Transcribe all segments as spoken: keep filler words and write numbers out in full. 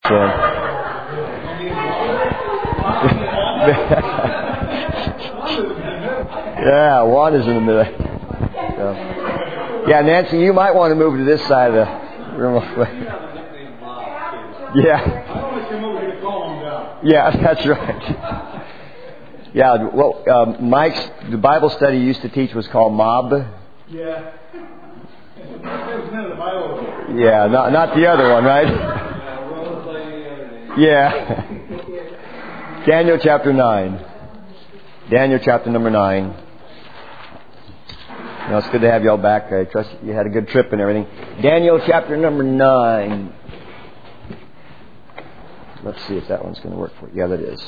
Yeah, Wanda's in the middle. So. Yeah, Nancy, you might want to move to this side of the room. Yeah. Yeah, that's right. Yeah, well, um, Mike's, the Bible study he used to teach was called Mob. Yeah. Yeah, not not the other one, right? Yeah. Daniel chapter nine. Daniel chapter number nine. You know, it's good to have y'all back. I trust you had a good trip and everything. Daniel chapter number nine. Let's see if that one's going to work for you. Yeah, that is.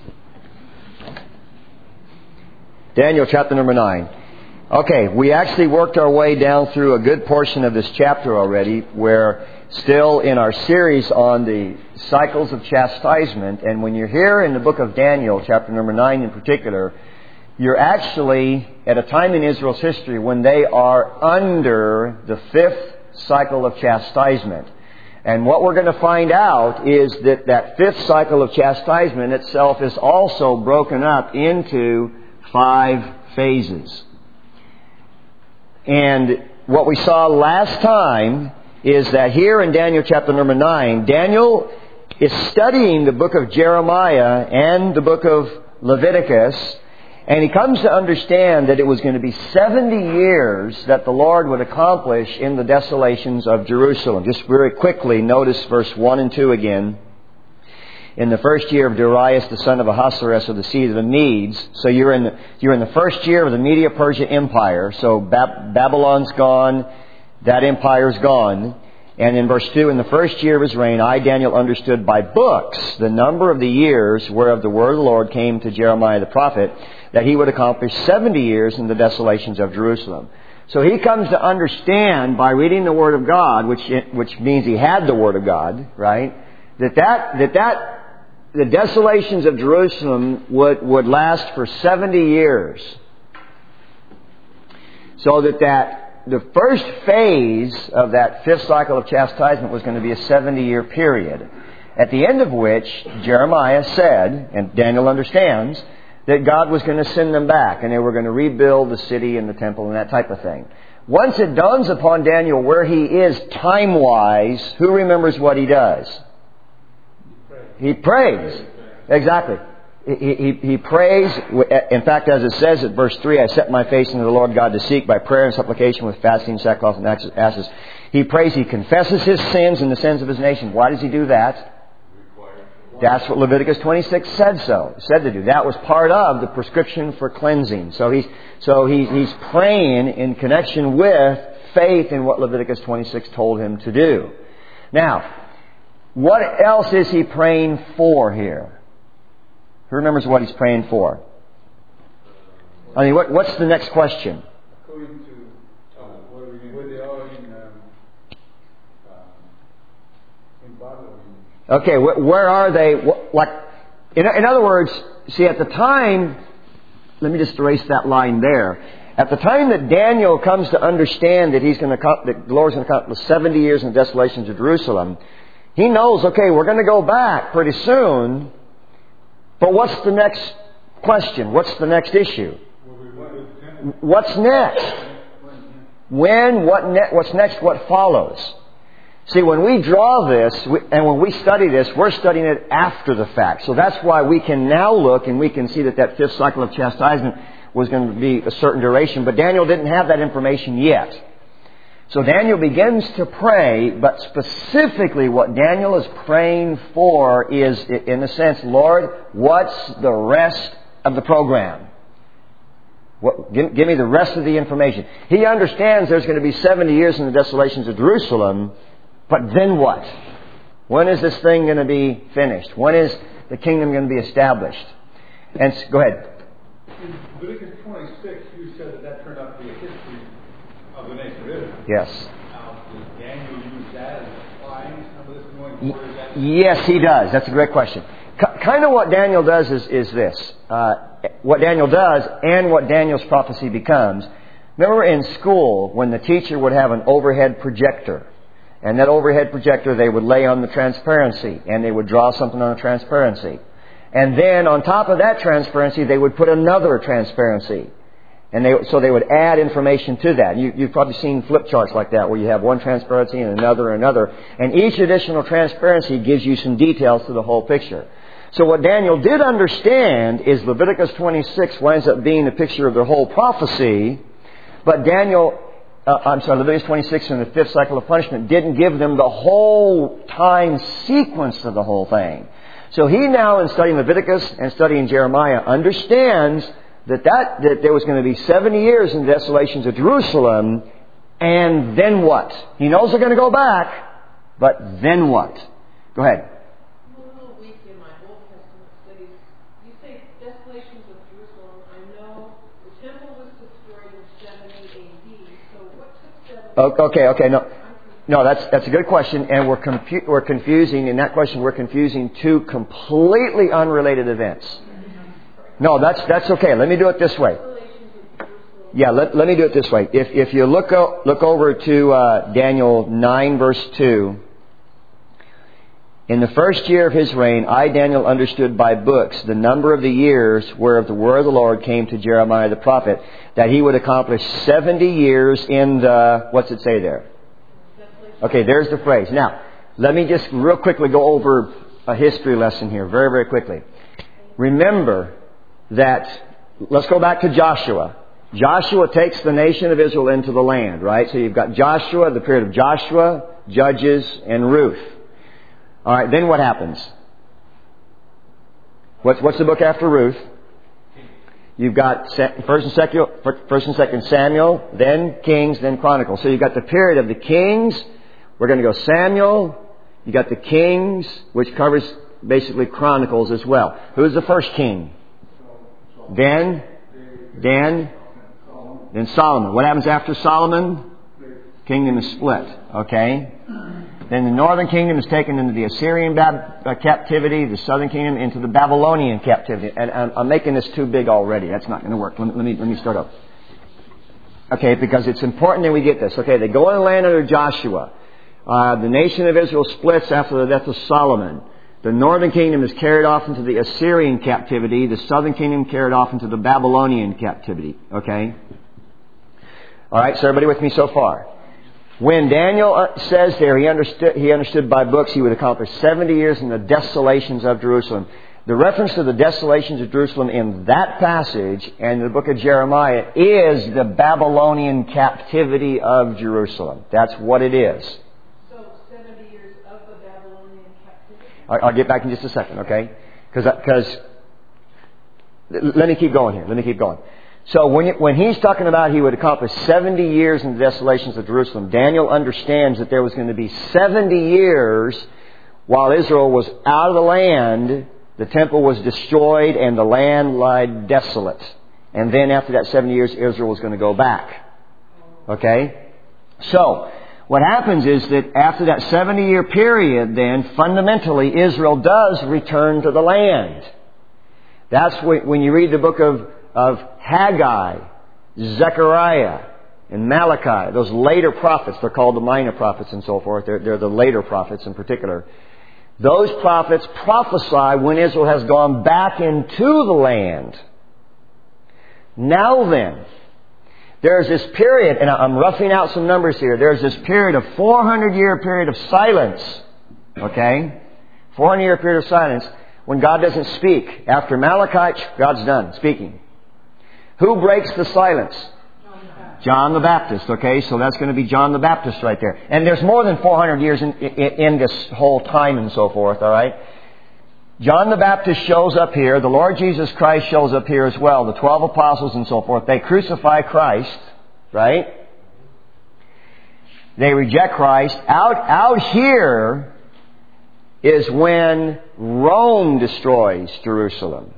Daniel chapter number nine. Okay, we actually worked our way down through a good portion of this chapter already. We're still in our series on the cycles of chastisement. And when you're here in the book of Daniel, chapter number nine in particular, you're actually at a time in Israel's history when they are under the fifth cycle of chastisement. And what we're going to find out is that that fifth cycle of chastisement itself is also broken up into five phases. And what we saw last time is that here in Daniel chapter number nine, Daniel is studying the book of Jeremiah and the book of Leviticus, and he comes to understand that it was going to be seventy years that the Lord would accomplish in the desolations of Jerusalem. Just very quickly, notice verse one and two again. In the first year of Darius, the son of Ahasuerus, of the seed of the Medes. So you're in the, you're in the first year of the Media-Persia Empire. So Bab- Babylon's gone. That empire's gone. And in verse two, in the first year of his reign, I, Daniel, understood by books the number of the years whereof the word of the Lord came to Jeremiah the prophet, that he would accomplish seventy years in the desolations of Jerusalem. So he comes to understand by reading the Word of God, which which means he had the Word of God, right? That that that that the desolations of Jerusalem would, would last for seventy years. So that, that the first phase of that fifth cycle of chastisement was going to be a seventy-year period. At the end of which, Jeremiah said, and Daniel understands, that God was going to send them back and they were going to rebuild the city and the temple and that type of thing. Once it dawns upon Daniel where he is time-wise, who remembers what he does? He prays. Exactly. He, he, he prays. In fact, as it says at verse three, I set my face into the Lord God to seek by prayer and supplication with fasting, sackcloth, and ashes. He prays. He confesses his sins and the sins of his nation. Why does he do that? That's what Leviticus twenty-six said so. Said to do. That was part of the prescription for cleansing. So he's so he, he's praying in connection with faith in what Leviticus twenty-six told him to do. Now, what else is he praying for here? Who remembers what he's praying for? I mean, what, what's the next question? According to uh, where they are in, um, uh, in Babylon. Okay, wh- where are they? What, like, in, in other words, see, at the time, let me just erase that line there. At the time that Daniel comes to understand that he's going to, that the Lord's going to accomplish seventy years in the desolations of Jerusalem, he knows, okay, we're going to go back pretty soon, but what's the next question? What's the next issue? What's next? When? What? Ne- what's next? What follows? See, when we draw this, we, and when we study this, we're studying it after the fact. So that's why we can now look and we can see that that fifth cycle of chastisement was going to be a certain duration, but Daniel didn't have that information yet. So Daniel begins to pray, but specifically what Daniel is praying for is, in a sense, Lord, what's the rest of the program? What, give, give me the rest of the information. He understands there's going to be seventy years in the desolations of Jerusalem, but then what? When is this thing going to be finished? When is the kingdom going to be established? And go ahead. In Leviticus twenty-six, you said that that turned out to be a history of the nation of Israel. Yes. Now, does Daniel use that as applying some of this going forward? That yes, he does. That's a great question. C- kind of what Daniel does is, is this. Uh, what Daniel does and what Daniel's prophecy becomes. Remember in school when the teacher would have an overhead projector And that overhead projector they would lay on the transparency, and they would draw something on the transparency. And then on top of that transparency, they would put another transparency. And they, so they would add information to that. You, you've probably seen flip charts like that, where you have one transparency and another and another. And each additional transparency gives you some details to the whole picture. So what Daniel did understand is Leviticus twenty-six winds up being a picture of the whole prophecy. But Daniel, uh, I'm sorry, Leviticus twenty-six and the fifth cycle of punishment didn't give them the whole time sequence of the whole thing. So he now, in studying Leviticus and studying Jeremiah, understands that, that, that there was going to be seventy years in the desolations of Jerusalem, and then what? He knows they're going to go back, but then what? Go ahead. I'm a little weak in my Old Testament studies. You say desolations of Jerusalem. I know the temple was destroyed in seventy A D, so what took seventy? Okay, okay, no. No, that's that's a good question, and we're confu- we're confusing, in that question we're confusing two completely unrelated events. No, that's that's okay. Let me do it this way. Yeah, let, let me do it this way. If if you look o- look over to uh, Daniel nine verse two, in the first year of his reign, I, Daniel, understood by books the number of the years whereof the word of the Lord came to Jeremiah the prophet, that he would accomplish seventy years in the, what's it say there? Okay, there's the phrase. Now, let me just real quickly go over a history lesson here, very, very quickly. Remember that, let's go back to Joshua. Joshua takes the nation of Israel into the land, right? So you've got Joshua, the period of Joshua, Judges, and Ruth. All right, then what happens? What's, what's the book after Ruth? You've got First and Second, First and Second Samuel, then Kings, then Chronicles. So you've got the period of the Kings. We're going to go Samuel. You got the Kings, which covers basically Chronicles as well. Who's the first king? Then, then, then Solomon. What happens after Solomon? Kingdom is split. Okay. Then the northern kingdom is taken into the Assyrian Bab- uh, captivity, the southern kingdom into the Babylonian captivity. And I'm, I'm making this too big already. That's not going to work. Let me, let me, let me start up. Okay, because it's important that we get this. Okay, they go in the land under Joshua. Uh, the nation of Israel splits after the death of Solomon. The northern kingdom is carried off into the Assyrian captivity. The southern kingdom carried off into the Babylonian captivity. Okay? All right, so everybody with me so far? When Daniel says there he understood, he understood by books he would accomplish seventy years in the desolations of Jerusalem. The reference to the desolations of Jerusalem in that passage and in the book of Jeremiah is the Babylonian captivity of Jerusalem. That's what it is. So seventy years of the Babylonian captivity? I'll get back in just a second, okay? Because let me keep going here. Let me keep going. So when, you, when he's talking about he would accomplish seventy years in the desolations of Jerusalem, Daniel understands that there was going to be seventy years while Israel was out of the land, the temple was destroyed, and the land lied desolate. And then after that seventy years, Israel was going to go back. Okay? So, what happens is that after that seventy-year period, then, fundamentally, Israel does return to the land. That's when you read the book of of Haggai, Zechariah, and Malachi, those later prophets, they're called the minor prophets and so forth. They're, they're the later prophets in particular. Those prophets prophesy when Israel has gone back into the land. Now then, there's this period, and I'm roughing out some numbers here. There's this period of four hundred year period of silence. Okay? four hundred year period of silence when God doesn't speak. After Malachi, God's done speaking. Who breaks the silence? John the Baptist. Okay, so that's going to be John the Baptist right there. And there's more than four hundred years in, in, in this whole time and so forth, all right? John the Baptist shows up here. The Lord Jesus Christ shows up here as well. The twelve apostles and so forth. They crucify Christ, right? They reject Christ. Out, out here is when Rome destroys Jerusalem.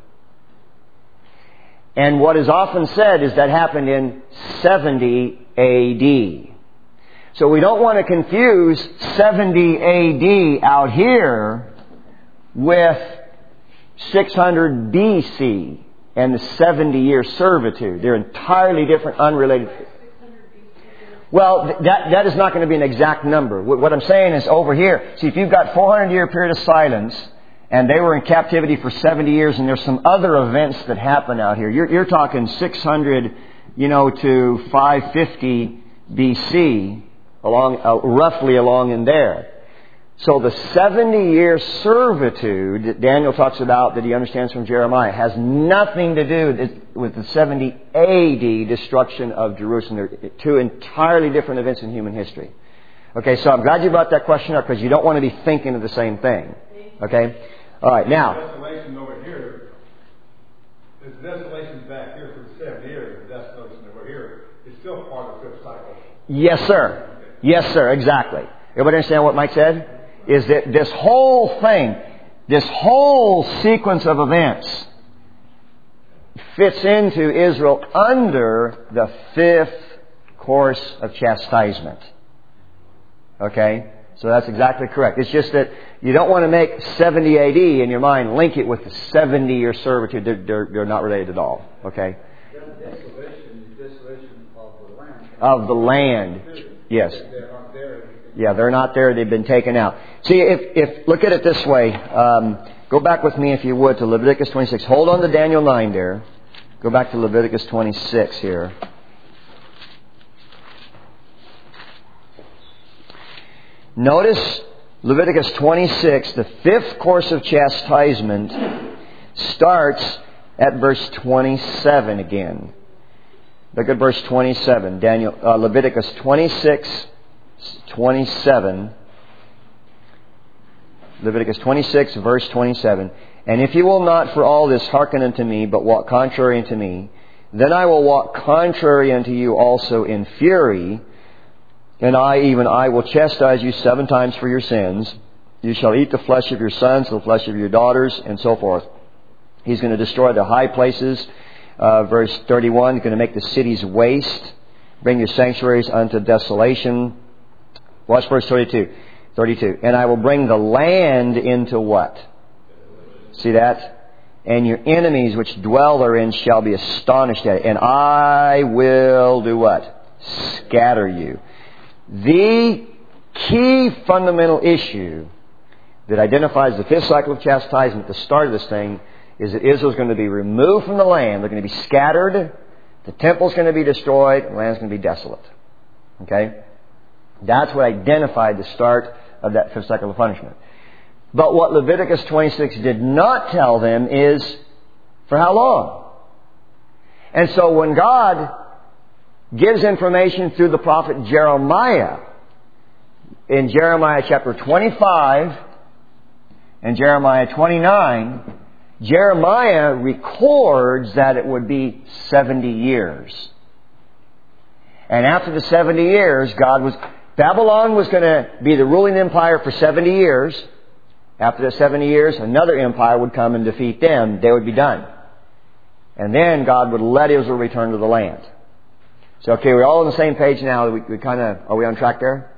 And what is often said is that happened in seventy A D. So we don't want to confuse seventy A D out here with six hundred B C and the seventy-year servitude. They're entirely different, unrelated. Well, th- that, that is not going to be an exact number. What, what I'm saying is over here, see, if you've got four hundred year period of silence, and they were in captivity for seventy years, and there's some other events that happen out here. You're, you're talking six hundred, you know, to five fifty B C, along, uh, roughly along in there. So the seventy-year servitude that Daniel talks about, that he understands from Jeremiah, has nothing to do with the seventy A D destruction of Jerusalem. They're two entirely different events in human history. Okay, so I'm glad you brought that question up, because you don't want to be thinking of the same thing. Okay? All right, now. Desolation over here, there's desolation back here for the seven years, the desolation over here is still part of the fifth cycle. Yes, sir. Yes, sir, exactly. Everybody understand what Mike said? Is that this whole thing, this whole sequence of events fits into Israel under the fifth course of chastisement. Okay? So that's exactly correct. It's just that you don't want to make seventy A D in your mind, link it with the seventy-year servitude. They're, they're, they're not related at all. Okay? Desolation, desolation of the land. Of the land. Yes. Yeah, they're not there. They've been taken out. See, if, if look at it this way. Um, go back with me, if you would, to Leviticus twenty-six. Hold on to Daniel nine there. Go back to Leviticus twenty-six here. Notice Leviticus twenty-six, the fifth course of chastisement, starts at verse twenty-seven again. Look at verse twenty-seven. Daniel, uh, Leviticus twenty-six, twenty-seven. Leviticus twenty-six, verse twenty-seven. And if you will not for all this hearken unto me, but walk contrary unto me, then I will walk contrary unto you also in fury, and I, even I, will chastise you seven times for your sins. You shall eat the flesh of your sons, the flesh of your daughters, and so forth. He's going to destroy the high places. Uh, verse thirty-one, he's going to make the cities waste, bring your sanctuaries unto desolation. Watch verse thirty-two. thirty-two. And I will bring the land into what? See that? And your enemies which dwell therein shall be astonished at it. And I will do what? Scatter you. The key fundamental issue that identifies the fifth cycle of chastisement at the start of this thing is that Israel's going to be removed from the land. They're going to be scattered. The temple's going to be destroyed. The land's going to be desolate. Okay? That's what identified the start of that fifth cycle of punishment. But what Leviticus twenty-six did not tell them is for how long. And so when God gives information through the prophet Jeremiah, in Jeremiah chapter twenty-five and Jeremiah twenty-nine, Jeremiah records that it would be seventy years. And after the seventy years, God was... Babylon was going to be the ruling empire for seventy years. After the seventy years, another empire would come and defeat them. They would be done. And then God would let Israel return to the land. So, okay, we're all on the same page now. We, we kind of... Are we on track there?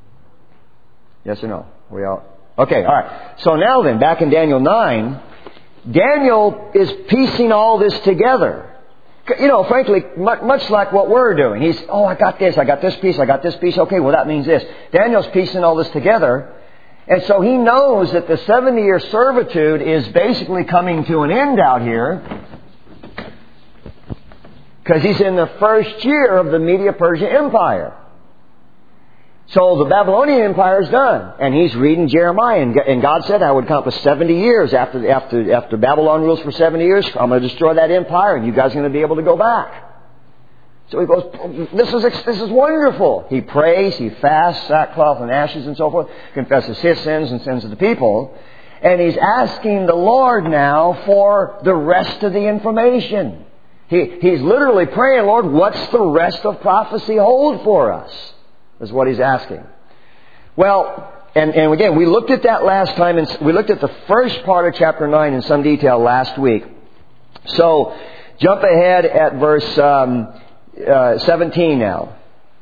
Yes or no? Are we all... Okay, all right. So now then, back in Daniel nine... Daniel is piecing all this together. You know, frankly, much like what we're doing. He's, oh, I got this, I got this piece, I got this piece. Okay, well, that means this. Daniel's piecing all this together. And so he knows that the seventy-year servitude is basically coming to an end out here, because he's in the first year of the Media-Persia Empire. So the Babylonian Empire is done. And he's reading Jeremiah. And God said, I would accomplish seventy years. After, after, after Babylon rules for seventy years, I'm going to destroy that empire and you guys are going to be able to go back. So he goes, this is, this is wonderful. He prays, he fasts, sackcloth and ashes and so forth, confesses his sins and sins of the people. And he's asking the Lord now for the rest of the information. He, he's literally praying, Lord, what's the rest of prophecy hold for us? Is what he's asking. Well, and, and again, we looked at that last time, and we looked at the first part of chapter nine in some detail last week. So, jump ahead at verse um, uh, seventeen now.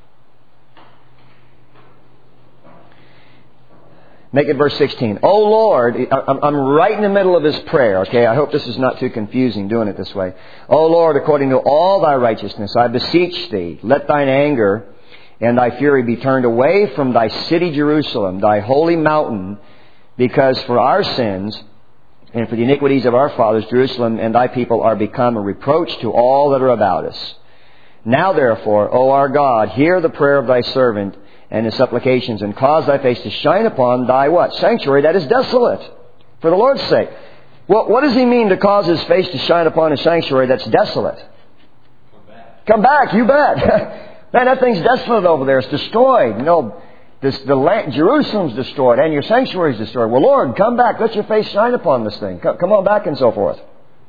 Make it verse sixteen. Oh Lord, I'm right in the middle of his prayer, okay? I hope this is not too confusing doing it this way. Oh Lord, according to all thy righteousness, I beseech thee, let thine anger and thy fury be turned away from thy city Jerusalem, thy holy mountain, because for our sins and for the iniquities of our fathers, Jerusalem and thy people are become a reproach to all that are about us. Now therefore, O our God, hear the prayer of thy servant and his supplications, and cause thy face to shine upon thy what? Sanctuary that is desolate, for the Lord's sake. Well, what does he mean to cause his face to shine upon a sanctuary that's desolate? Come back. Come back, you bet. Man, that thing's desolate over there. It's destroyed. You know, this, the land, Jerusalem's destroyed, and your sanctuary's destroyed. Well, Lord, come back. Let your face shine upon this thing. Come, come on back, and so forth.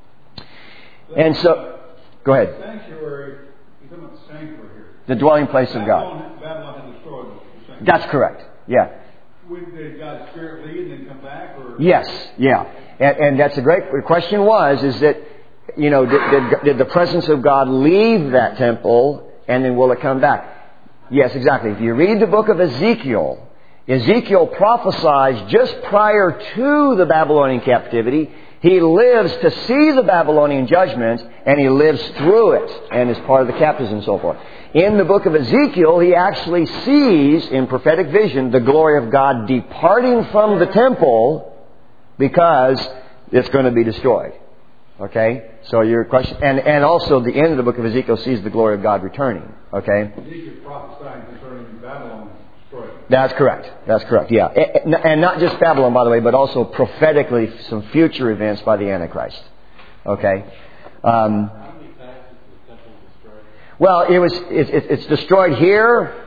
And so, go ahead. Sanctuary, you're talking about the sanctuary here. The dwelling place of God. Babylon had destroyed the sanctuary. That's correct. Yeah. Would did God's Spirit lead and then come back? Or? Yes. Yeah. And, and that's a great the question was, is that, you know, did, did, did the presence of God leave that temple and then will it come back? Yes, exactly. If you read the book of Ezekiel, Ezekiel prophesies just prior to the Babylonian captivity. He lives to see the Babylonian judgment, and he lives through it and is part of the captives and so forth. In the book of Ezekiel, he actually sees in prophetic vision the glory of God departing from the temple because it's going to be destroyed. Okay? So your question, and, and also the end of the book of Ezekiel sees the glory of God returning. Okay? Ezekiel prophesying concerning Babylon destroyed. That's correct. That's correct. Yeah. And not just Babylon, by the way, but also prophetically some future events by the Antichrist. Okay? Um, How many times is the temple destroyed? well, it was, it, it, it's destroyed here.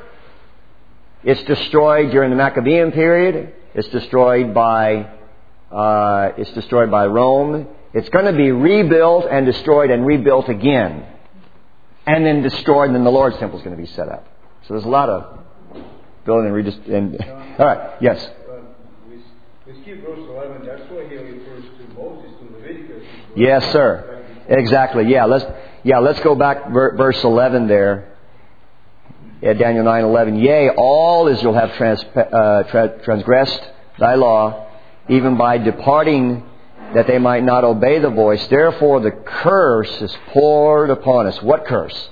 It's destroyed during the Maccabean period. It's destroyed by, uh, it's destroyed by Rome. It's going to be rebuilt and destroyed and rebuilt again. And then destroyed, and then the Lord's temple is going to be set up. So there's a lot of building and redist- and all right, yes. Uh, we, we skip verse eleven. That's why he refers to Moses to Leviticus. Yes, sir. Exactly. Yeah. Let's yeah. Let's go back ver- verse eleven there. Yeah, Daniel nine eleven. Yea, all Israel have trans- uh, tra- transgressed thy law, even by departing, that they might not obey the voice. Therefore, the curse is poured upon us. What curse?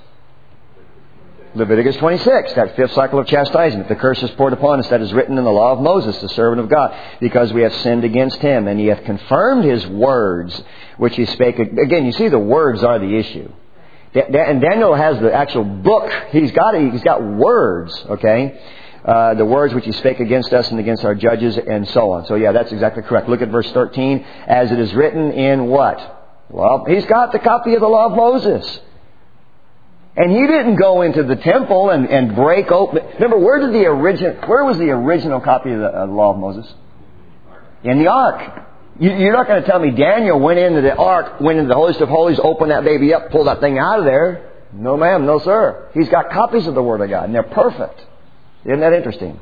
Leviticus twenty-six, that fifth cycle of chastisement. The curse is poured upon us that is written in the law of Moses, the servant of God, because we have sinned against him, and he hath confirmed his words, which he spake. Again, you see, the words are the issue. And Daniel has the actual book. He's got he's got words, okay? Uh, the words which he spake against us and against our judges, and so on. So yeah, that's exactly correct. Look at verse thirteen. As it is written in what? Well, he's got the copy of the law of Moses. And he didn't go into the temple and, and break open. Remember, where did the origin? Where was the original copy of the, uh, the law of Moses? In the ark. You, you're not going to tell me Daniel went into the ark, went into the holiest of holies, opened that baby up, pulled that thing out of there. No, ma'am, no, sir. He's got copies of the Word of God, and they're perfect. Isn't that interesting?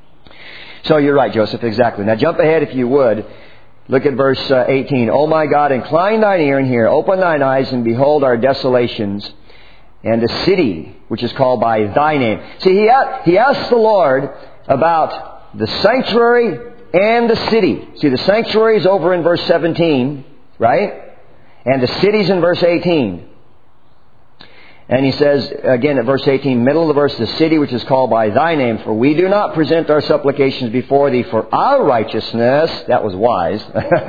So you're right, Joseph, exactly. Now jump ahead if you would. Look at verse uh, eighteen. O my God, incline thine ear and hear. Open thine eyes and behold our desolations, and the city which is called by thy name. See, he, he asked the Lord about the sanctuary and the city. See, the sanctuary is over in verse seventeen, right? And the city's in verse eighteen. And he says, again at verse eighteen, middle of the verse, the city which is called by thy name, for we do not present our supplications before thee for our righteousness. That was wise.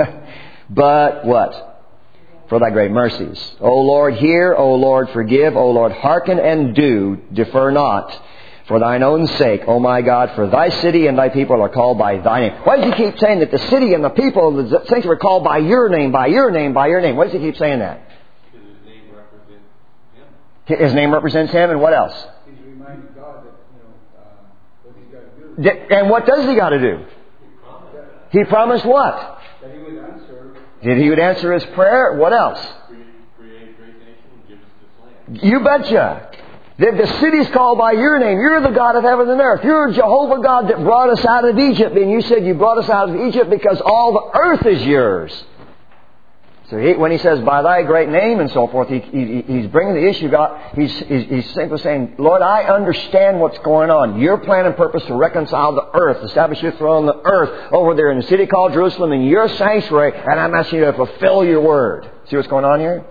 But what? For thy great mercies. O Lord, hear. O Lord, forgive. O Lord, hearken and do. Defer not. For thine own sake, O my God, for thy city and thy people are called by thy name. Why does he keep saying that the city and the people of the sanctuary are called by your name, by your name, by your name? Why does he keep saying that? Because his name represents him. His name represents him, and what else? He's reminding God that, you know, uh, what he's got to do. And what does he got to do? He promised that. He promised what? That he would answer. That he would answer his prayer. What else? Create, create a great nation and give us this land. You betcha. The, the city's called by your name. You're the God of heaven and earth. You're Jehovah God that brought us out of Egypt. And you said you brought us out of Egypt because all the earth is yours. So he, when he says, by thy great name and so forth, he, he, he's bringing the issue. God, he's, he's, he's simply saying, Lord, I understand what's going on. Your plan and purpose to reconcile the earth, establish your throne on the earth over there in the city called Jerusalem, in your sanctuary, and I'm asking you to fulfill your word. See what's going on here?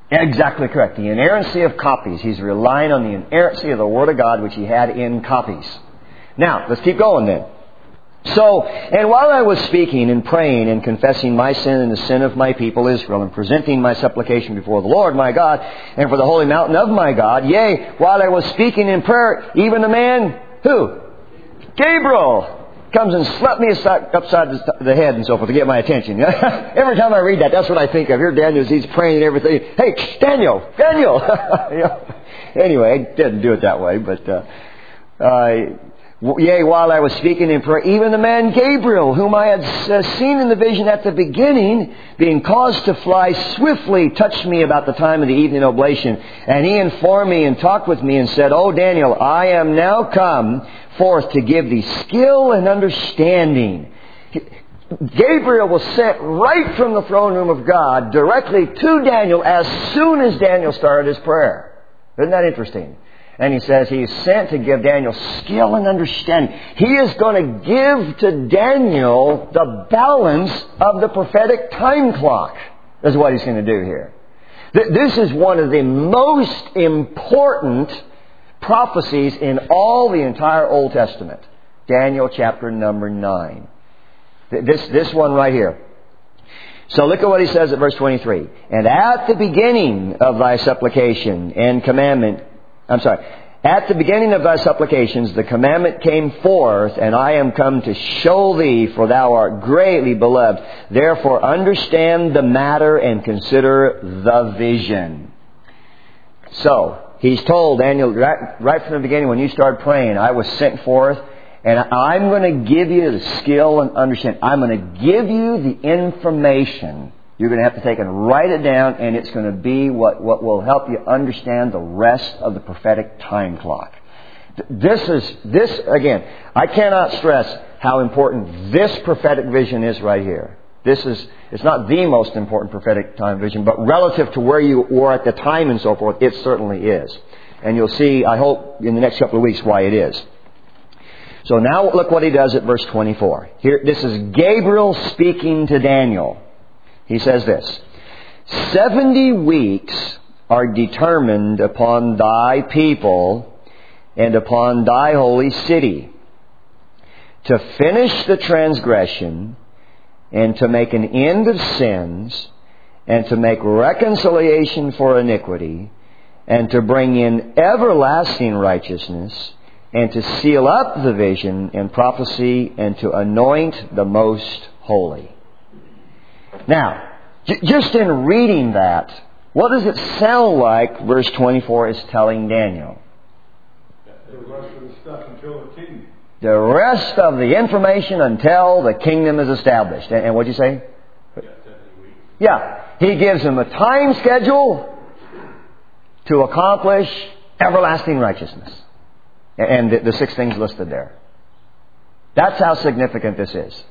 Exactly correct. The inerrancy of copies. He's relying on the inerrancy of the Word of God, which he had in copies. Now, let's keep going then. So, and while I was speaking and praying and confessing my sin and the sin of my people Israel, and presenting my supplication before the Lord my God, and for the holy mountain of my God, yea, while I was speaking in prayer, even a man, who? Gabriel, comes and slapped me upside the head and so forth to get my attention. Every time I read that, that's what I think of. Here Daniel, he's praying and everything. Hey, Daniel! Daniel! Anyway, I didn't do it that way, but... Uh, uh, Yea, while I was speaking in prayer, even the man Gabriel, whom I had uh, seen in the vision at the beginning, being caused to fly swiftly, touched me about the time of the evening oblation. And he informed me and talked with me and said, O Daniel, I am now come forth to give thee skill and understanding. Gabriel was sent right from the throne room of God directly to Daniel as soon as Daniel started his prayer. Isn't that interesting? And he says he's sent to give Daniel skill and understanding. He is going to give to Daniel the balance of the prophetic time clock. That's what he's going to do here. This is one of the most important prophecies in all the entire Old Testament. Daniel chapter number nine. This, this one right here. So look at what he says at verse twenty-three. And at the beginning of thy supplication and commandment, I'm sorry. At the beginning of thy supplications, the commandment came forth, and I am come to show thee, for thou art greatly beloved. Therefore understand the matter and consider the vision. So, he's told Daniel, right, right from the beginning, when you start praying, I was sent forth, and I'm going to give you the skill and understanding. I'm going to give you the information. You're going to have to take and write it down, and it's going to be what, what will help you understand the rest of the prophetic time clock. This is, this, again, I cannot stress how important this prophetic vision is right here. This is, it's not the most important prophetic time vision, but relative to where you were at the time and so forth, it certainly is. And you'll see, I hope, in the next couple of weeks why it is. So now look what he does at verse twenty-four. Here, this is Gabriel speaking to Daniel. He says this, seventy weeks are determined upon thy people and upon thy holy city to finish the transgression and to make an end of sins and to make reconciliation for iniquity and to bring in everlasting righteousness and to seal up the vision and prophecy and to anoint the most holy. Now, j- just in reading that, what does it sound like verse twenty-four is telling Daniel? The rest of the stuff until the kingdom. The rest of the information until the kingdom is established. And, and what'd you say? Yeah. He gives him a time schedule to accomplish everlasting righteousness. And the, the six things listed there. That's how significant this is.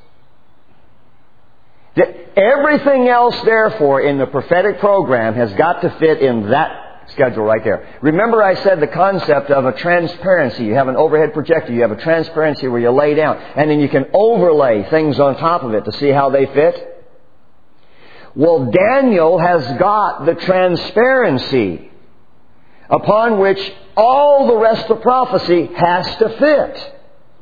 Everything else, therefore, in the prophetic program has got to fit in that schedule right there. Remember I said the concept of a transparency. You have an overhead projector. You have a transparency where you lay down. And then you can overlay things on top of it to see how they fit. Well, Daniel has got the transparency upon which all the rest of prophecy has to fit.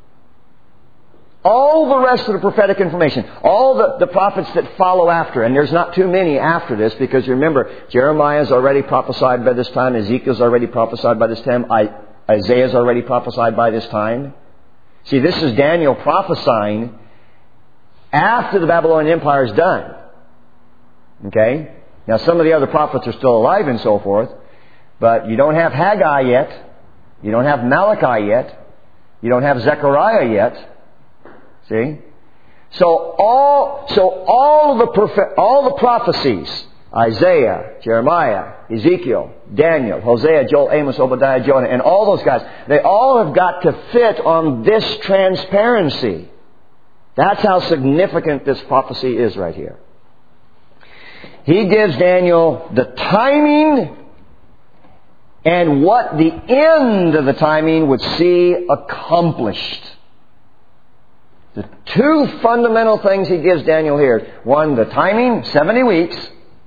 All the rest of the prophetic information, all the, the prophets that follow after, and there's not too many after this, because remember, Jeremiah's already prophesied by this time, Ezekiel's already prophesied by this time, I, Isaiah's already prophesied by this time. See, this is Daniel prophesying after the Babylonian Empire is done. Okay? Now, some of the other prophets are still alive and so forth, but you don't have Haggai yet, you don't have Malachi yet, you don't have Zechariah yet. See? So all, so all the prophet, all the prophecies, Isaiah, Jeremiah, Ezekiel, Daniel, Hosea, Joel, Amos, Obadiah, Jonah, and all those guys, they all have got to fit on this transparency. That's how significant this prophecy is right here. He gives Daniel the timing and what the end of the timing would see accomplished. The two fundamental things he gives Daniel here. One, the timing, seventy weeks.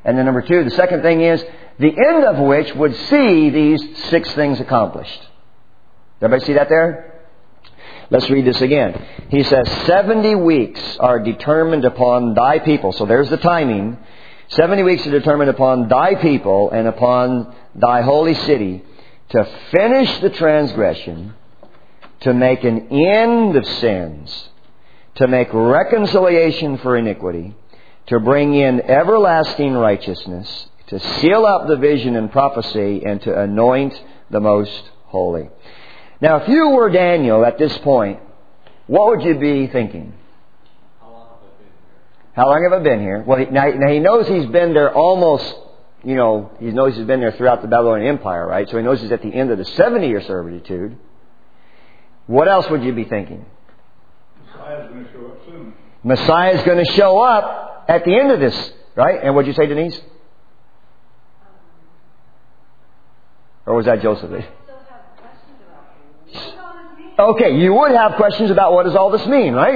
And then number two, the second thing is, the end of which would see these six things accomplished. Everybody see that there? Let's read this again. He says, seventy weeks are determined upon thy people. So there's the timing. Seventy weeks are determined upon thy people and upon thy holy city to finish the transgression, to make an end of sins, to make reconciliation for iniquity, to bring in everlasting righteousness, to seal up the vision and prophecy, and to anoint the most holy. Now, if you were Daniel at this point, what would you be thinking? How long have I been here? How long have I been here? Well, he, now, now he knows he's been there almost, you know, he knows he's been there throughout the Babylonian Empire, right? So he knows he's at the end of the seventy-year servitude. What else would you be thinking? Messiah's going to show up soon. Messiah's going to show up at the end of this, right? And what'd you say, Denise? Or was that Joseph? Okay, you would have questions about what does all this mean, right?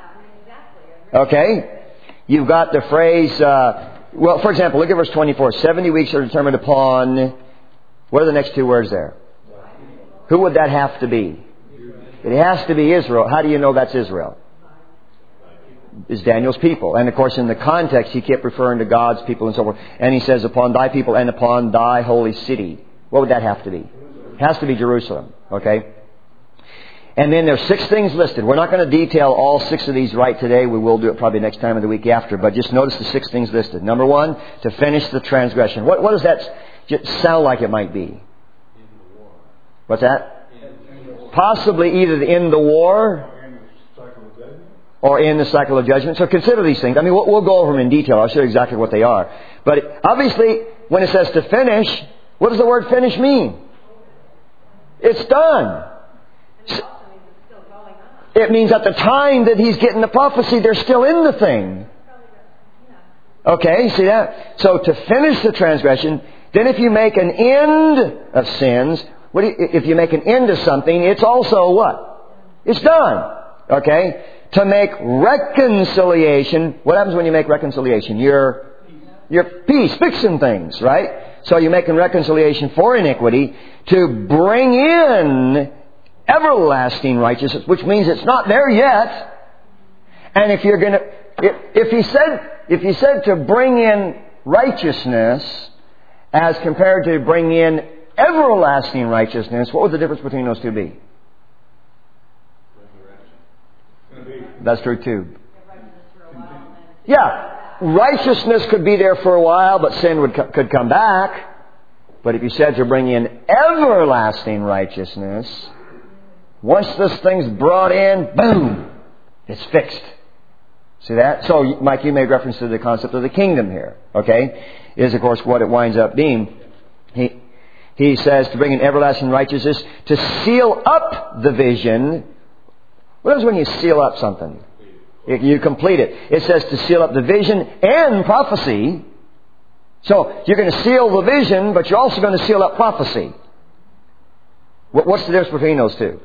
Okay. You've got the phrase, uh, well, for example, look at verse twenty-four. seventy weeks are determined upon, what are the next two words there? Who would that have to be? It has to be Israel. How do you know that's Israel? It's Daniel's people. And of course, in the context, he kept referring to God's people and so forth. And he says, upon thy people and upon thy holy city. What would that have to be? It has to be Jerusalem. Okay? And then there's six things listed. We're not going to detail all six of these right today. We will do it probably next time or the week after. But just notice the six things listed. Number one, to finish the transgression. What, what does that sound like it might be? What's that? Possibly either in the war or in the cycle of judgment. So consider these things. I mean, we'll, we'll go over them in detail. I'll show you exactly what they are. But obviously, when it says to finish, what does the word finish mean? It's done. It means at the time that he's getting the prophecy, they're still in the thing. Okay, see that? So to finish the transgression, then if you make an end of sins, what do you, if you make an end of something, it's also what? It's done. Okay? To make reconciliation. What happens when you make reconciliation? You're, you're peace, fixing things, right? So you're making reconciliation for iniquity to bring in everlasting righteousness, which means it's not there yet. And if you're going to, if, if he said, if he said to bring in righteousness as compared to bring in everlasting righteousness, what would the difference between those two be? That's true too. Yeah, righteousness could be there for a while, but sin would could come back. But if you said to bring in everlasting righteousness, once this thing's brought in, boom, it's fixed. See that? So, Mike, you made reference to the concept of the kingdom here. Okay, is of course what it winds up being. He he says to bring in everlasting righteousness, to seal up the vision. What happens when you seal up something? You complete it. It says to seal up the vision and prophecy. So you're going to seal the vision, but you're also going to seal up prophecy. What's the difference between those two?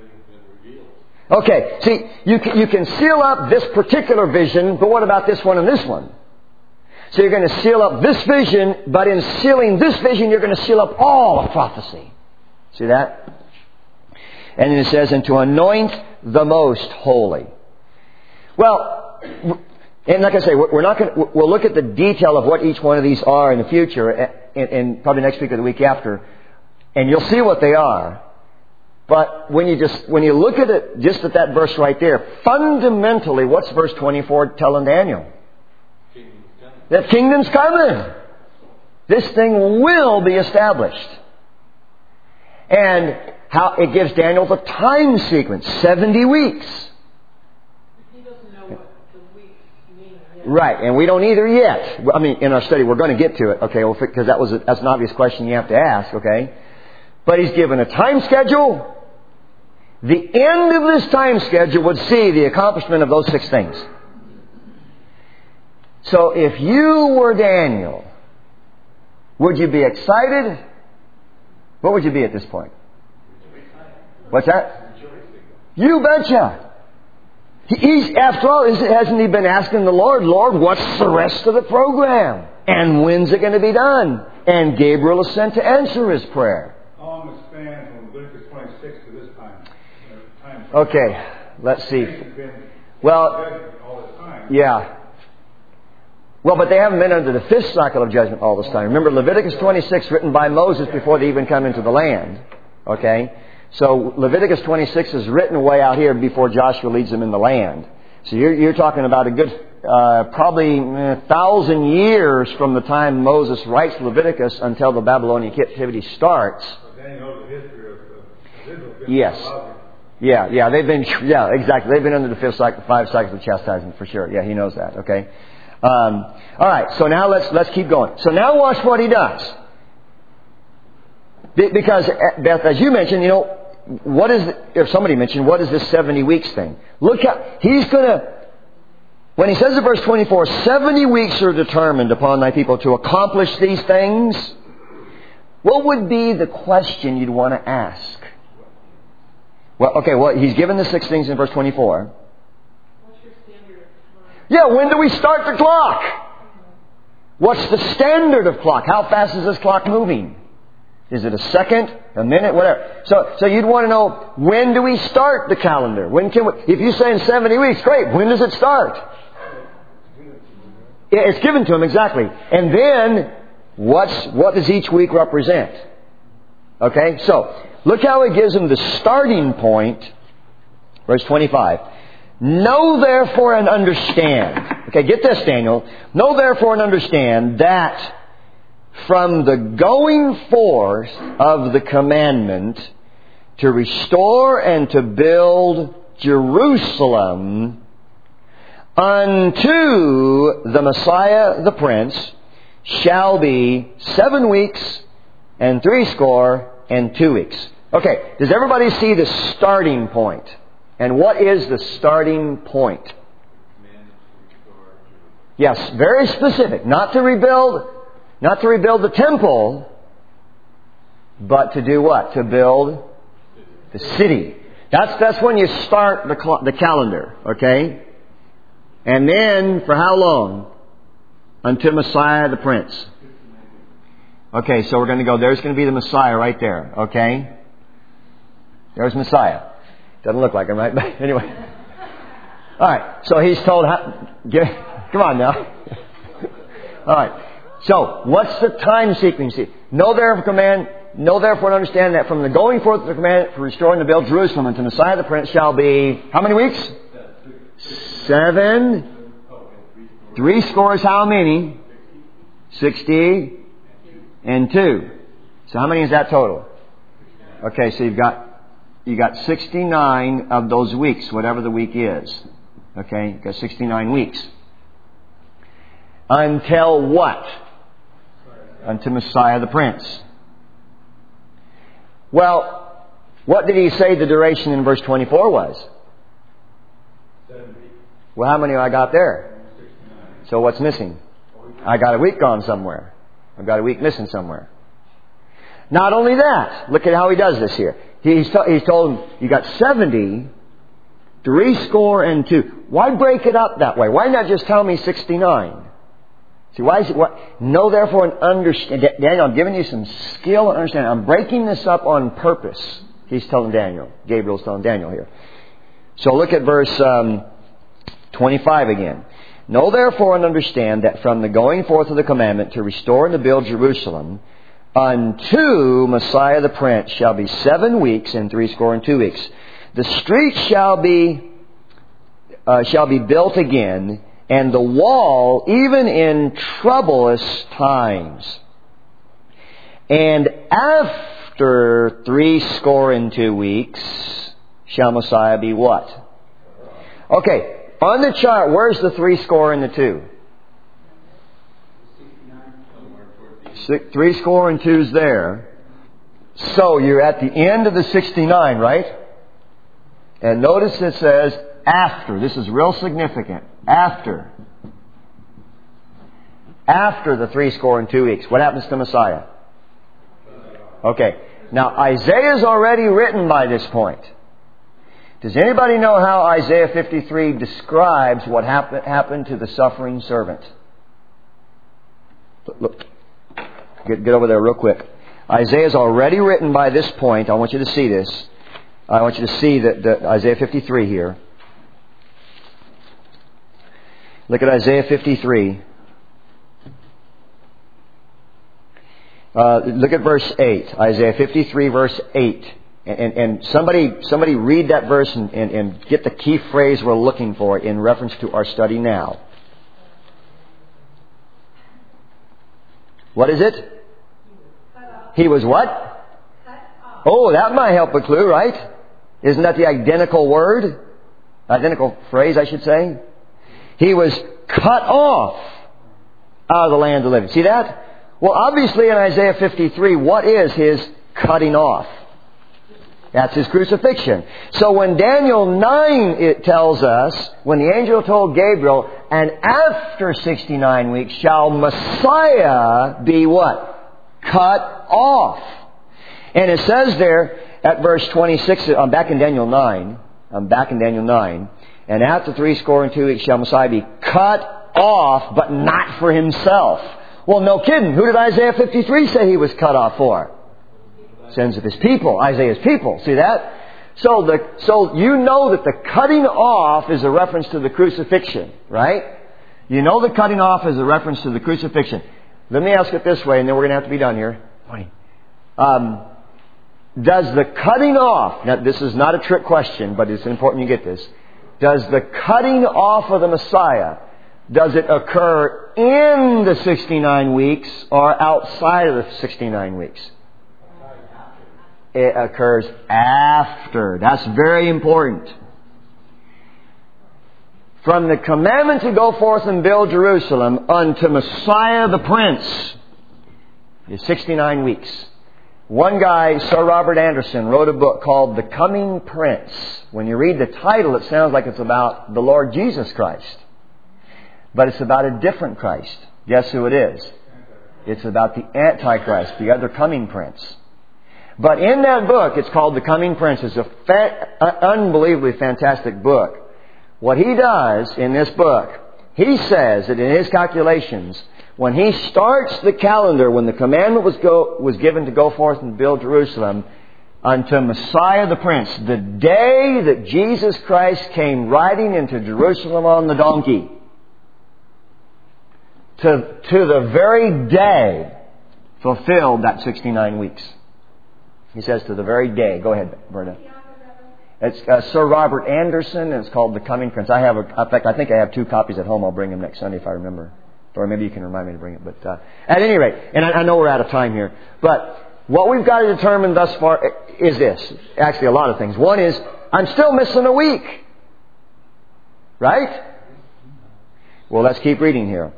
Okay, see, you can, you can seal up this particular vision, but what about this one and this one? So you're going to seal up this vision, but in sealing this vision, you're going to seal up all of prophecy. See that? And then it says, and to anoint the most holy. Well, and like I say, we're not going to, we'll look at the detail of what each one of these are in the future, and, and probably next week or the week after, and you'll see what they are. But when you just, when you look at it, just at that verse right there, fundamentally, what's verse twenty-four telling Daniel? That kingdom's coming. This thing will be established. And how it gives Daniel the time sequence, seventy weeks. He doesn't know what the weeks mean yet. Right, and we don't either yet. I mean, in our study, we're going to get to it, okay? Well, because that was a, that's an obvious question you have to ask, okay? But he's given a time schedule. The end of this time schedule would see the accomplishment of those six things. So if you were Daniel, would you be excited? What would you be at this point? What's that? You betcha. He's, after all, hasn't he been asking the Lord, Lord, what's the rest of the program? And when's it going to be done? And Gabriel is sent to answer his prayer. How long the span from Leviticus twenty-six to this time? time Okay, let's see. It's been Well, judgment all this time. yeah. Well, but they haven't been under the fifth cycle of judgment all this time. Remember, Leviticus twenty-six, written by Moses before they even come into the land. Okay? So Leviticus twenty-six is written way out here before Joshua leads them in the land. So you're, you're talking about a good, uh, probably a thousand years from the time Moses writes Leviticus until the Babylonian captivity starts. But then you know the history of the Israel. Yes. Yeah, yeah, they've been, yeah, exactly. They've been under the fifth cycle, five cycles of chastisement for sure. Yeah, he knows that. Okay. Um, all right. So now let's let's keep going. So now watch what he does. Be, because Beth, as you mentioned, you know, what is, if somebody mentioned, what is this seventy weeks thing? Look how he's going to. When he says in verse twenty-four, seventy weeks are determined upon thy people to accomplish these things. What would be the question you'd want to ask? Well, okay, well, he's given the six things in verse twenty-four. What's your standard of time? Yeah, when do we start the clock? What's the standard of clock? How fast is this clock moving? Is it a second, a minute, whatever? So, so you'd want to know, when do we start the calendar? When can we, if you say in seventy weeks, great, when does it start? Yeah, it's given to him, exactly. And then, what's, what does each week represent? Okay, so, look how he gives him the starting point. Verse twenty-five. Know therefore and understand. Okay, get this, Daniel. Know therefore and understand that from the going forth of the commandment to restore and to build Jerusalem unto the Messiah the Prince shall be seven weeks and threescore and two weeks. Okay, does everybody see the starting point? And what is the starting point? Yes, very specific. Not to rebuild, not to rebuild the temple, but to do what? To build the city. That's that's when you start the cl- the calendar, okay? And then for how long? Until Messiah the Prince. Okay, so we're going to go. There's going to be the Messiah right there, okay? There's Messiah. Doesn't look like him, right? But anyway. All right. So he's told, how, get, come on now. All right. So what's the time sequence? Know therefore command, know therefore and understand that from the going forth of the command for restoring the build Jerusalem unto Messiah the Prince shall be how many weeks? Seven. Three scores how many? Sixty and two. So how many is that total? Okay, so you've got You got sixty-nine of those weeks, whatever the week is. Okay? You've got sixty-nine weeks. Until what? Until Messiah the Prince. Well, what did he say the duration in verse twenty-four was? Well, how many have I got there? So what's missing? I got a week gone somewhere. I've got a week missing somewhere. Not only that, look at how he does this here. He's, to, he's told him, you got seventy, three score and two. Why break it up that way? Why not just tell me sixty-nine? See, why is it, what? Know therefore and understand. Daniel, I'm giving you some skill and understanding. I'm breaking this up on purpose. He's telling Daniel. Gabriel's telling Daniel here. So look at verse um, twenty-five again. Know therefore and understand that from the going forth of the commandment to restore and to build Jerusalem unto Messiah the Prince shall be seven weeks and threescore and two weeks. The street shall be uh, shall be built again, and the wall even in troublous times. And after threescore and two weeks shall Messiah be what? Okay, on the chart, where's the threescore and the two? Six, three score and two's there. So you're at the end of the sixty-nine, right? And notice it says after. This is real significant. After. After the three score and two weeks. What happens to Messiah? Okay. Now Isaiah's already written by this point. Does anybody know how Isaiah fifty-three describes what happen, happened to the suffering servant? look, get, get over there real quick. Isaiah's already written by this point. I want you to see this. I want you to see that, that Isaiah fifty-three here. Look at Isaiah fifty-three. Uh, look at verse eight. Isaiah fifty-three, verse eight. And, and somebody somebody read that verse and, and, and get the key phrase we're looking for in reference to our study now. What is it? He was what? Oh, that might help a clue, right? Isn't that the identical word? Identical phrase, I should say. He was cut off out of the land of the living. See that? Well, obviously in Isaiah fifty-three, what is his cutting off? That's his crucifixion. So when Daniel nine, it tells us, when the angel told Gabriel, and after sixty-nine weeks shall Messiah be what? Cut off. And it says there at verse twenty-six, I'm back in Daniel nine, I'm back in Daniel nine, and after three score and two weeks shall Messiah be cut off, but not for himself. Well, no kidding. Who did Isaiah fifty-three say he was cut off for? Sins of his people, Isaiah's people. See that? So the so you know that the cutting off is a reference to the crucifixion, right? You know the cutting off is a reference to the crucifixion. Let me ask it this way, and then we're going to have to be done here. Um, does the cutting off, now this is not a trick question, but it's important you get this. Does the cutting off of the Messiah, does it occur in the sixty-nine weeks or outside of the sixty-nine weeks? It occurs after. That's very important. From the commandment to go forth and build Jerusalem unto Messiah the Prince is sixty-nine weeks. One guy, Sir Robert Anderson, wrote a book called The Coming Prince. When you read the title, it sounds like it's about the Lord Jesus Christ. But it's about a different Christ. Guess who it is? It's about the Antichrist, the other coming prince. But in that book, it's called The Coming Prince. It's an fa- unbelievably fantastic book. What he does in this book, he says that in his calculations, when he starts the calendar, when the commandment was go, was given to go forth and build Jerusalem, unto Messiah the Prince, the day that Jesus Christ came riding into Jerusalem on the donkey, to, to the very day fulfilled that sixty-nine weeks. He says to the very day. Go ahead, Berta. It's uh, Sir Robert Anderson, and it's called The Coming Prince. I have, a, in fact, I think I have two copies at home. I'll bring them next Sunday if I remember. Or maybe you can remind me to bring it. But uh, at any rate, and I, I know we're out of time here, but what we've got to determine thus far is this. Actually, a lot of things. One is, I'm still missing a week. Right? Well, let's keep reading here.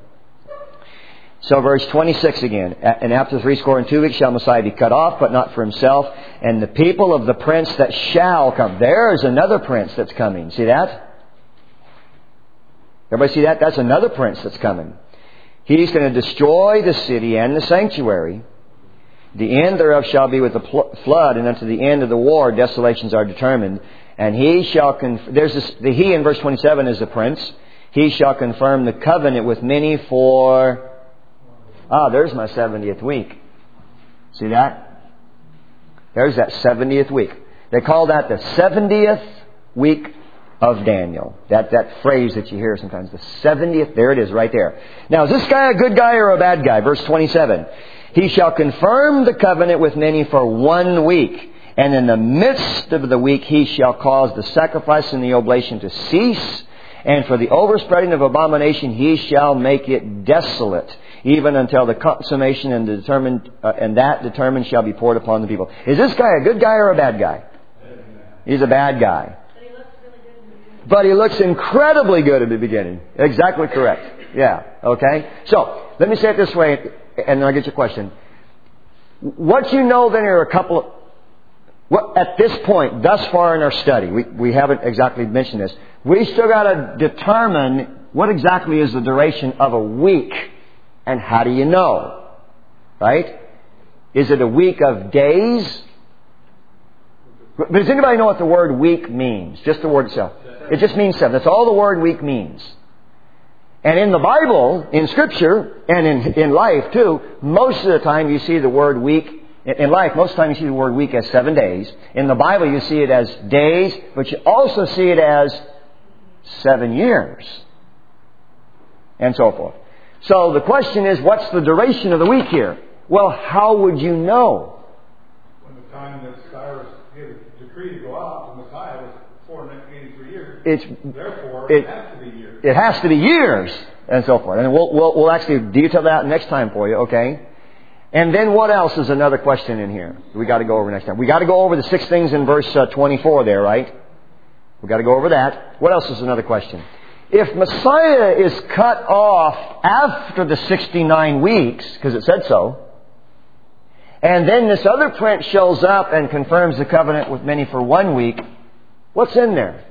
So verse twenty-six again. And after three score and two weeks shall Messiah be cut off, but not for himself. And the people of the prince that shall come. There's another prince that's coming. See that? Everybody see that? That's another prince that's coming. He's going to destroy the city and the sanctuary. The end thereof shall be with the pl- flood, and unto the end of the war desolations are determined. And he shall... Conf- There's this, the he in verse twenty-seven is the prince. He shall confirm the covenant with many for... Ah, there's my seventieth week. See that? There's that seventieth week. They call that the seventieth week of Daniel. That that phrase that you hear sometimes. The seventieth. There it is right there. Now, is this guy a good guy or a bad guy? Verse twenty-seven. He shall confirm the covenant with many for one week. And in the midst of the week he shall cause the sacrifice and the oblation to cease. And for the overspreading of abomination he shall make it desolate, even until the consummation and the determined uh, and that determined shall be poured upon the people. Is this guy a good guy or a bad guy? He's a bad guy. But he looks incredibly good at the beginning. Exactly correct. Yeah. Okay. So let me say it this way, and then I'll get your question. What you know then are a couple of... Well, at this point, thus far in our study, we, we haven't exactly mentioned this. We still got to determine what exactly is the duration of a week. And how do you know? Right? Is it a week of days? But does anybody know what the word week means? Just the word itself. It just means seven. That's all the word week means. And in the Bible, in Scripture, and in, in life too, most of the time you see the word week. In life, most of the time you see the word week as seven days. In the Bible, you see it as days, but you also see it as seven years. And so forth. So the question is, what's the duration of the week here? Well, how would you know? When the time that Cyrus gave a decree to go out, the Messiah was four hundred eighty-three years. It's, Therefore, it, it has to be years. It has to be years, and so forth. And we'll, we'll, we'll actually detail that next time for you, okay? And then what else is another question in here we got to go over next time? We got to go over the six things in verse uh, twenty-four there, right? We got to go over that. What else is another question? If Messiah is cut off after the sixty-nine weeks, because it said so, and then this other prince shows up and confirms the covenant with many for one week, what's in there?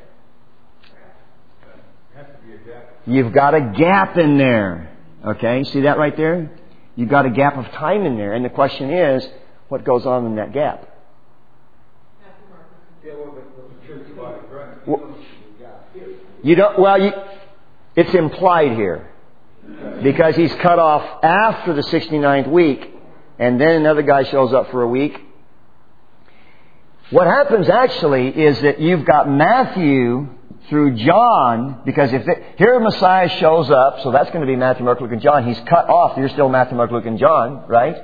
You've got a gap in there. Okay, see that right there? You've got a gap of time in there. And the question is, what goes on in that gap? You don't, well, you, it's implied here. Because he's cut off after the sixty-ninth week, and then another guy shows up for a week. What happens actually is that you've got Matthew through John, because if it, here Messiah shows up, so that's going to be Matthew, Mark, Luke, and John. He's cut off. You're still Matthew, Mark, Luke, and John, right?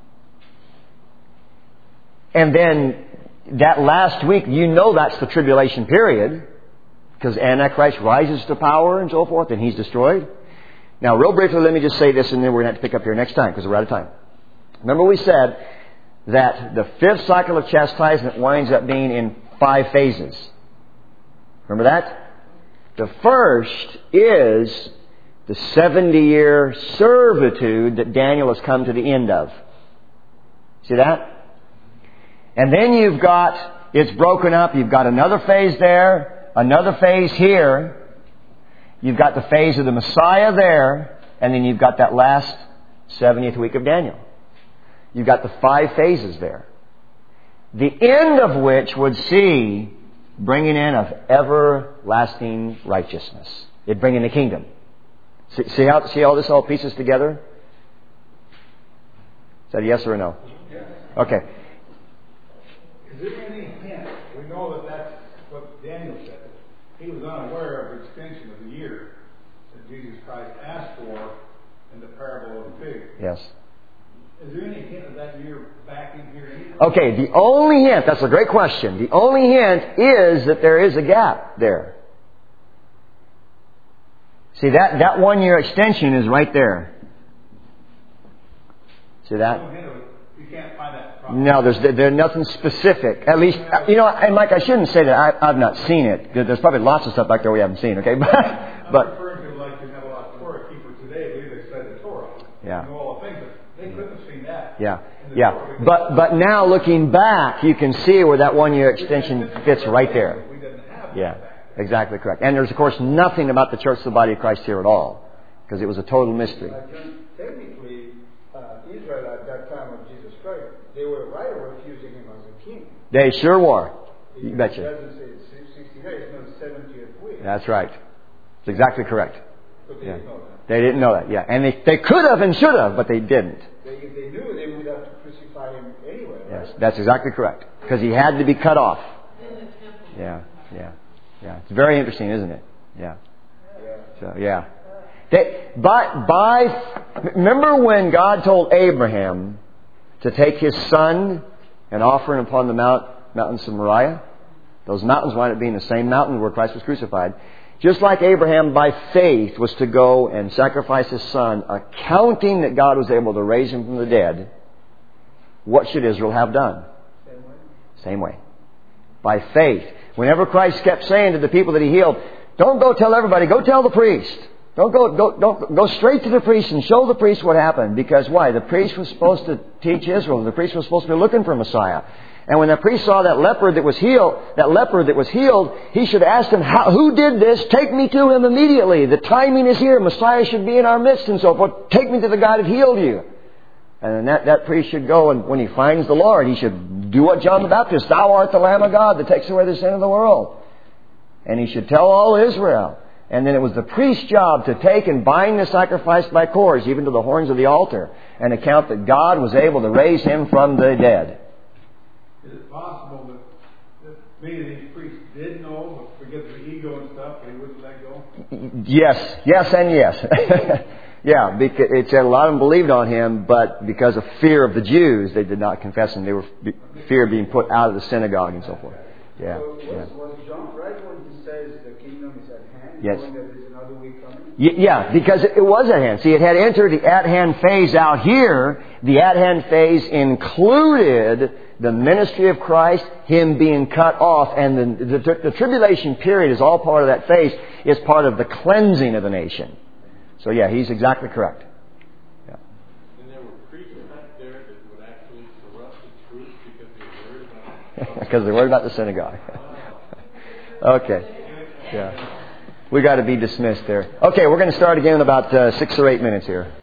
And then that last week, you know that's the tribulation period, because Antichrist rises to power and so forth, and he's destroyed. Now, real briefly, let me just say this, and then we're going to have to pick up here next time, because we're out of time. Remember we said that the fifth cycle of chastisement winds up being in five phases. Remember that? The first is the seventy-year servitude that Daniel has come to the end of. See that? And then you've got, it's broken up, you've got another phase there, another phase here. You've got the phase of the Messiah there, and then you've got that last seventieth week of Daniel. You've got the five phases there. The end of which would see bringing in of everlasting righteousness. It'd bring in the kingdom. See, see how see how this all pieces together? Is that a yes or a no? Yes. Okay. Is there any hint? We know that that's what Daniel said. He was unaware of the extension of the year that Jesus Christ asked for in the parable of the pig. Yes. Is there any hint of that year back in here anyway? Okay, the only hint, that's a great question. The only hint is that there is a gap there. See, that, that one year extension is right there. See that? No hint of it. You can't find that problem. No, there's there's nothing specific. At least, you know, and Mike, I shouldn't say that I, I've not seen it. There's probably lots of stuff back there we haven't seen, okay? But, I'm but referring to like you have a lot of Torah keepers today. I believe they study the Torah. Yeah. You know all the things, but they couldn't have seen that. Yeah, yeah. But but now looking back, you can see where that one year extension fits right there. We didn't have Yeah, that. exactly correct. And there's of course nothing about the church of the body of Christ here at all, because it was a total mystery. Uh, John, technically, uh, Israel at that time of Jesus Christ, they were right of refusing him as a king. They sure were. You It betcha. doesn't say it's sixty-nine, it's not seventieth week. That's right. It's exactly correct. But they Yeah. didn't know that. They didn't know that. Yeah, and they they could have and should have, but they didn't. They, if they knew, they would have to crucify him anyway, right? Yes, that's exactly correct. Because he had to be cut off. In the temple. Yeah, yeah, yeah. It's very interesting, isn't it? Yeah. Yeah. So yeah. They, by, by, remember when God told Abraham to take his son and offer him upon the mount, mountains of Moriah? Those mountains wound up being the same mountain where Christ was crucified. Just like Abraham, by faith, was to go and sacrifice his son, accounting that God was able to raise him from the dead, what should Israel have done? Same way. Same way. By faith. Whenever Christ kept saying to the people that he healed, don't go tell everybody, go tell the priest. Don't go, go, don't go straight to the priest and show the priest what happened. Because why? The priest was supposed to teach Israel. The priest was supposed to be looking for Messiah. And when the priest saw that leper that was healed, that leper that was healed, he should ask him, How, who did this? Take me to him immediately. The timing is here. Messiah should be in our midst and so forth. Take me to the guy that healed you. And then that, that priest should go, and when he finds the Lord, he should do what John the Baptist, Thou art the Lamb of God that takes away the sin of the world. And he should tell all Israel. And then it was the priest's job to take and bind the sacrifice by cords, even to the horns of the altar, and account that God was able to raise him from the dead. Is it possible that, that maybe these priests did know, but because of the ego and stuff, they wouldn't let go? Yes, yes, and yes. Yeah, because it said a lot of them believed on him, but because of fear of the Jews, they did not confess him. They were fear of being put out of the synagogue and so forth. Yeah. So was, yeah. was John right when he says the kingdom is at hand? Yes. Knowing that there's another week coming? Y- yeah, because it was at hand. See, it had entered the at-hand phase out here. The at-hand phase included the ministry of Christ, him being cut off, and the, the, the tribulation period is all part of that phase. It's part of the cleansing of the nation. So yeah, he's exactly correct. Yeah. And there were priests back there that would actually corrupt the truth because they were worried about Because they're worried about the synagogue. Okay. Yeah. We got to be dismissed there. Okay, we're going to start again in about uh, six or eight minutes here.